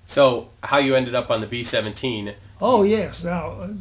So, how you ended up on the B-17? Oh yes. Now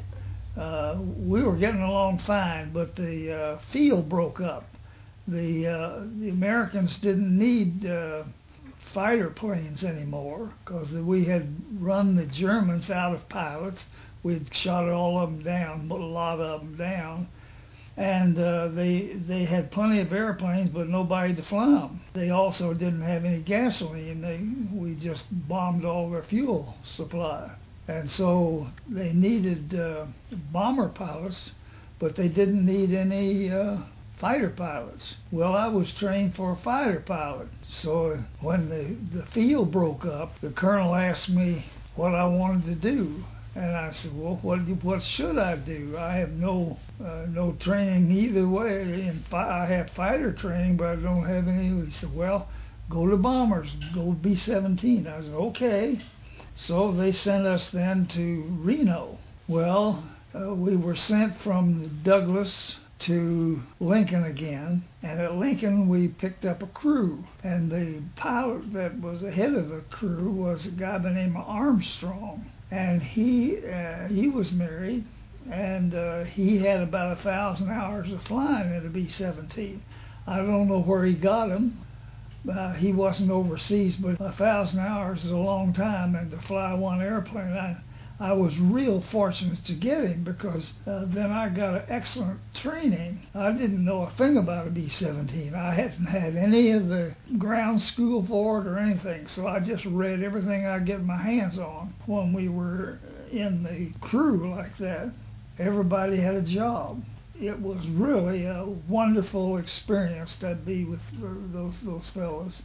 we were getting along fine, but the field broke up. The Americans didn't need fighter planes anymore because we had run the Germans out of pilots. We'd shot all of them down, a lot of them down, and they had plenty of airplanes, but nobody to fly them. They also didn't have any gasoline. We just bombed all their fuel supply, and so they needed bomber pilots, but they didn't need any fighter pilots. Well, I was trained for a fighter pilot, so when the field broke up, the colonel asked me what I wanted to do. And I said, well, what should I do? I have no training either way. I have fighter training, but I don't have any. He said, well, go to bombers, go B-17. I said, okay. So they sent us then to Reno. Well, we were sent from Douglas to Lincoln again, and at Lincoln we picked up a crew, and the pilot that was the head of the crew was a guy by the name of Armstrong, and he was married, and he had about 1,000 hours of flying in a B-17. I don't know where he got them. He wasn't overseas, but 1,000 hours is a long time, and to fly one airplane, I was real fortunate to get him because then I got an excellent training. I didn't know a thing about a B-17. I hadn't had any of the ground school for it or anything, so I just read everything I get my hands on. When we were in the crew like that, everybody had a job. It was really a wonderful experience to be with those fellows.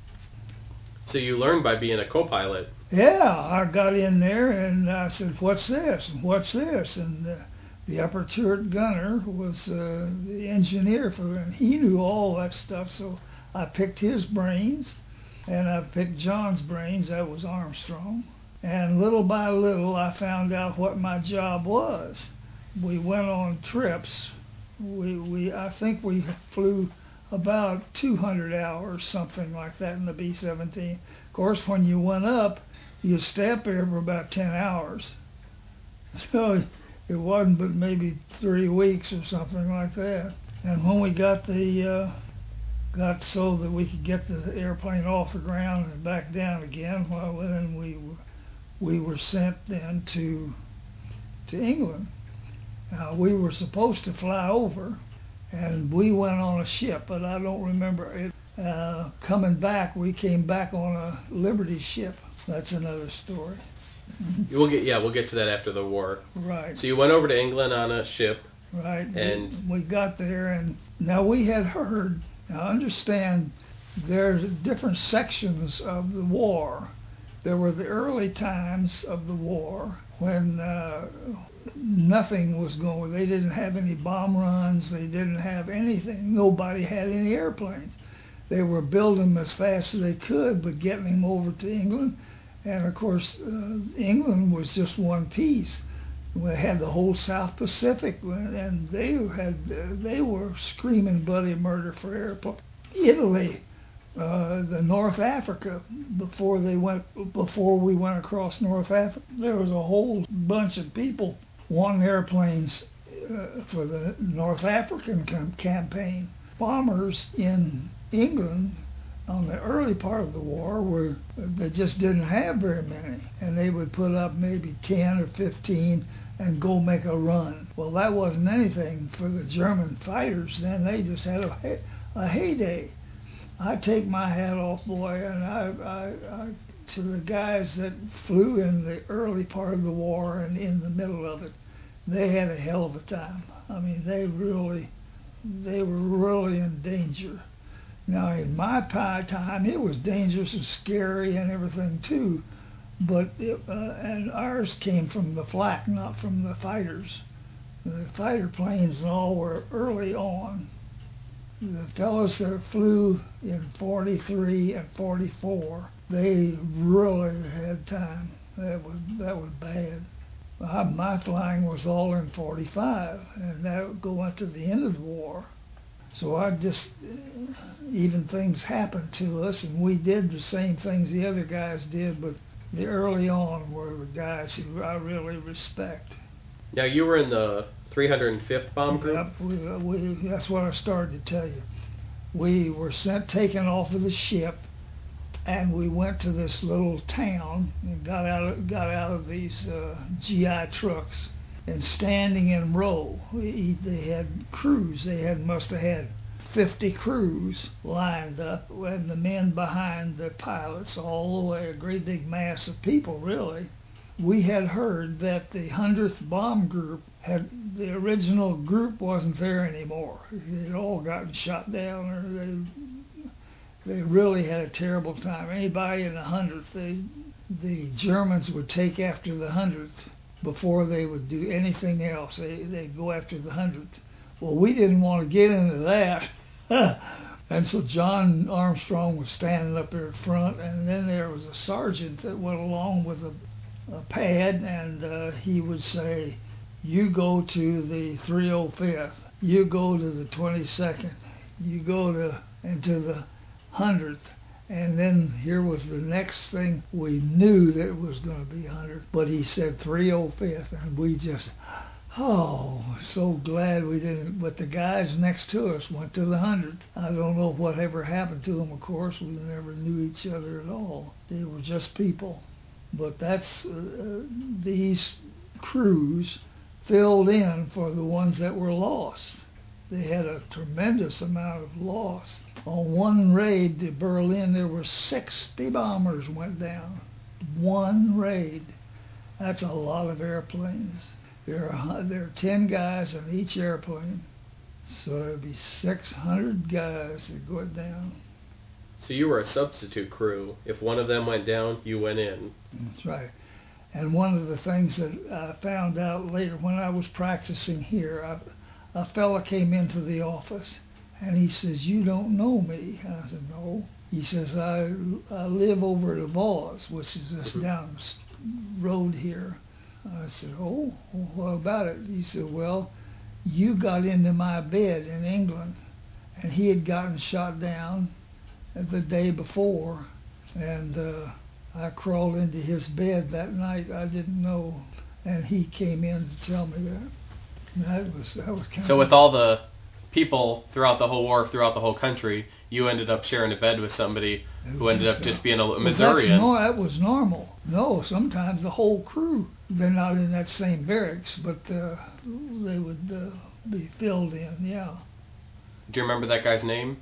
So you learned by being a co-pilot. Yeah, I got in there and I said, what's this? And what's this? And the upper turret gunner was the engineer for it, and he knew all that stuff. So I picked his brains, and I picked John's brains. That was Armstrong. And little by little, I found out what my job was. We went on trips. I think we flew about 200 hours, something like that, in the B-17. Of course, when you went up, you stay up there for about 10 hours. So it wasn't but maybe 3 weeks or something like that. And when we got so that we could get the airplane off the ground and back down again, well, then we were sent then to England. We were supposed to fly over, and we went on a ship, but I don't remember it. Coming back, we came back on a Liberty ship. That's another story. We'll get to that after the war. Right. So you went over to England on a ship. Right. And we got there, and now we had heard. Now understand, there's different sections of the war. There were the early times of the war when nothing was going. They didn't have any bomb runs. They didn't have anything. Nobody had any airplanes. They were building them as fast as they could, but getting them over to England. And of course, England was just one piece. We had the whole South Pacific, and they were screaming bloody murder for airplanes. Italy, the North Africa, before we went across North Africa, there was a whole bunch of people wanting airplanes for the North African campaign. Bombers in England on the early part of the war they just didn't have very many, and they would put up maybe 10 or 15 and go make a run. Well, that wasn't anything for the German fighters then. They just had a heyday. I take my hat off, boy, and I to the guys that flew in the early part of the war and in the middle of it. They had a hell of a time. I mean, they were really in danger. Now, in my time, it was dangerous and scary and everything too, but and ours came from the flak, not from the fighters. The fighter planes and all were early on. The fellows that flew in 43 and 44, they really had time. That was bad. My flying was all in 45, and that would go on to the end of the war. So even things happened to us, and we did the same things the other guys did, but the early on were the guys who I really respect. Now, you were in the 305th Bomb Group? Yep, that's what I started to tell you. We were taken off of the ship, and we went to this little town and got out of these GI trucks, and standing in row, they had crews. Must have had 50 crews lined up, and the men behind the pilots all the way, a great big mass of people, really. We had heard that the 100th Bomb Group the original group wasn't there anymore. They'd all gotten shot down, or they really had a terrible time. Anybody in the 100th, the Germans would take after the 100th before they would do anything else. They'd go after the 100th. Well, we didn't want to get into that. And so John Armstrong was standing up there in front, and then there was a sergeant that went along with a pad, and he would say, you go to the 305th, you go to the 22nd, you go into the 100th. And then here was the next thing. We knew that it was going to be 100, but he said 305th, and we just, so glad we didn't. But the guys next to us went to the 100th. I don't know whatever happened to them, of course. We never knew each other at all. They were just people. But that's, these crews filled in for the ones that were lost. They had a tremendous amount of loss. On one raid to Berlin, there were 60 bombers went down. One raid. That's a lot of airplanes. There are 10 guys in each airplane, so there'd be 600 guys that go down. So you were a substitute crew. If one of them went down, you went in. That's right. And one of the things that I found out later when I was practicing here, a fella came into the office, and he says, you don't know me. And I said, no. He says, I live over at Voss, which is just down the road here. I said, oh, what about it? He said, well, you got into my bed in England, and he had gotten shot down the day before, and I crawled into his bed that night. I didn't know, and he came in to tell me that. That was kind So with all the people throughout the whole war, throughout the whole country, you ended up sharing a bed with somebody who ended up just being a Missourian. That was normal. No, sometimes the whole crew, they're not in that same barracks, but they would be filled in, yeah. Do you remember that guy's name?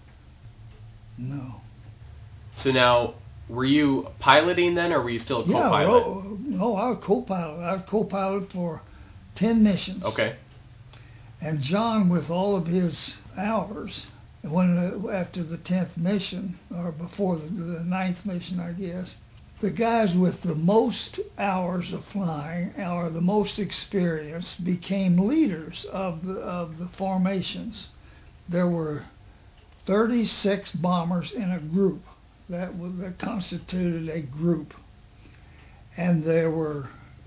No. So now, were you piloting then, or were you still a co-pilot? No, I was co-pilot. I was co-pilot for 10 missions. Okay. And John, with all of his hours, after the 10th mission, or before the 9th mission, I guess, the guys with the most hours of flying, or the most experience, became leaders of the formations. There were 36 bombers in a group. That constituted a group. And there were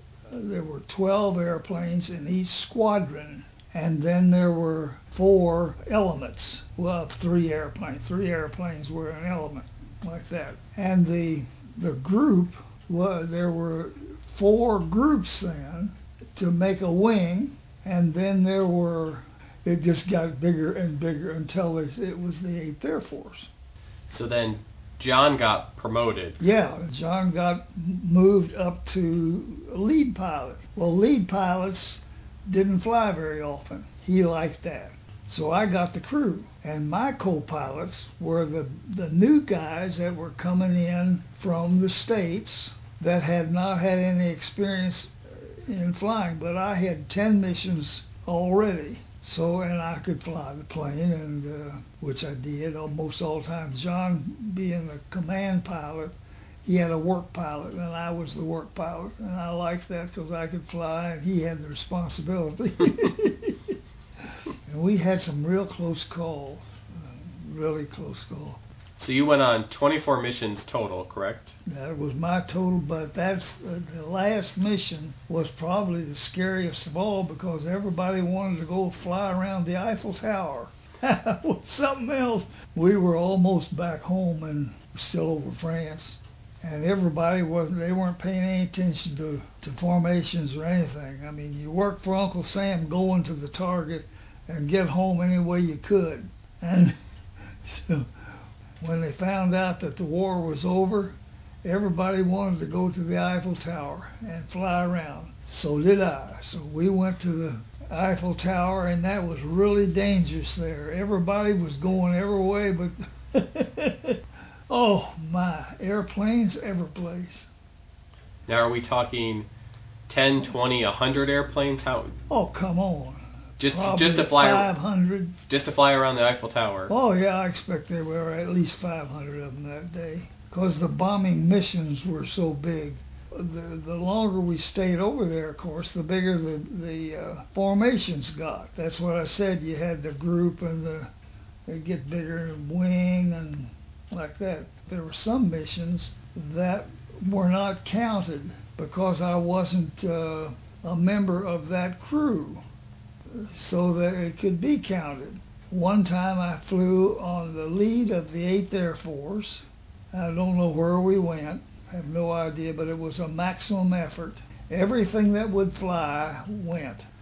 12 airplanes in each squadron. And then there were 4 elements. Well, 3 airplanes. 3 airplanes were an element, like that. And the group, there were 4 groups then to make a wing. And then it just got bigger and bigger until it was the 8th Air Force. So then John got promoted. Yeah, John got moved up to lead pilot. Well, lead pilots didn't fly very often. He liked that. So I got the crew. And my co-pilots were the new guys that were coming in from the States that had not had any experience in flying. But I had 10 missions already. So, and I could fly the plane, and which I did almost all the time. John, being the command pilot, he had a work pilot, and I was the work pilot. And I liked that because I could fly, and he had the responsibility. And we had some real close calls, really close calls. So you went on 24 missions total, correct? That was my total, but that's the last mission was probably the scariest of all because everybody wanted to go fly around the Eiffel Tower. That was something else. We were almost back home and still over France. and everybody they weren't paying any attention to formations or anything. I mean, you worked for Uncle Sam going to the target and get home any way you could. And so when they found out that the war was over, everybody wanted to go to the Eiffel Tower and fly around. So did I. So we went to the Eiffel Tower, and that was really dangerous there. Everybody was going every way, but oh my, airplanes every place. Now, are we talking 10, 20, 100 airplanes? How? Oh, come on. Just to fly 500. Just to fly around the Eiffel Tower. Oh yeah, I expect there were at least 500 of them that day, because the bombing missions were so big. The longer we stayed over there, of course, the bigger the formations got. That's what I said. You had the group and they get bigger, wing and like that. There were some missions that were not counted because I wasn't a member of that crew, so that it could be counted. One time I flew on the lead of the 8th Air Force. I don't know where we went. I have no idea, but it was a maximum effort. Everything that would fly went.